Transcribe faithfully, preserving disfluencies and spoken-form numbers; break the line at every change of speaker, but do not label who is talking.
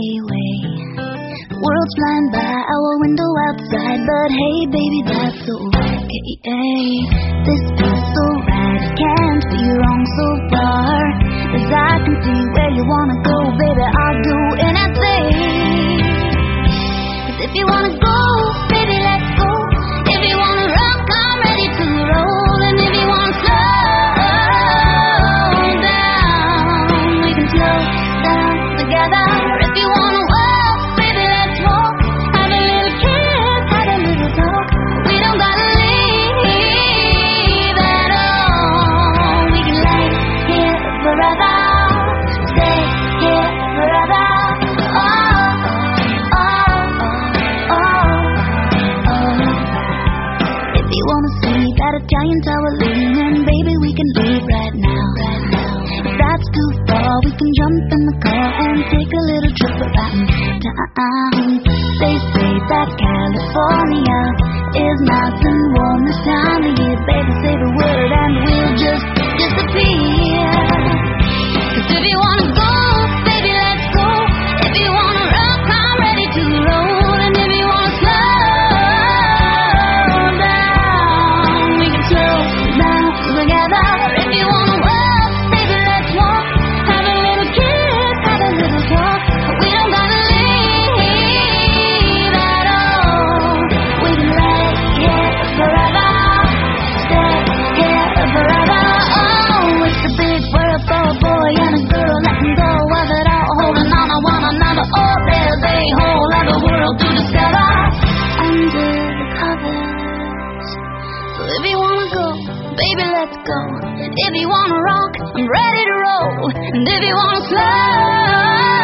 highway. The world's flying by our window outside, but hey baby, that's okay. This feels so right, it can't be wrong so far. As I can see where you wanna go, baby, I'll do anything. 'Cause if you wanna go, baby, let's go. If you wanna rock, I'm ready to roll. And if you wanna slow down, we can slow down together. If you wanna walk, baby, let's walk. Have a little kiss, have a little talk. We don't gotta leave at all. We can lay here forever, stay here forever. Oh, oh, oh, oh. If you wanna see that Italian tower leaning, baby, we can leave right now. Right now. If that's too far, we can jump in the car and take a little trip around town. They say that California is nice and warm this time of year. Baby, say the word and we'll just disappear. 'Cause if you wanna go, baby, let's go. If you wanna rock, I'm ready to roll. And if you wanna slow down, we can slow down together. If you wanna walk, baby, let's walk. Have a little kiss, have a little talk. We don't gotta leave at all. We can lay here forever, stay here forever. Oh, it's a big world for a boy and a girl, letting go of it all, holding on to one another. Oh, there's a whole other world to discover under the covers. So if you wanna go, baby, let's go. If you wanna rock, I'm ready to roll. And if you wanna slow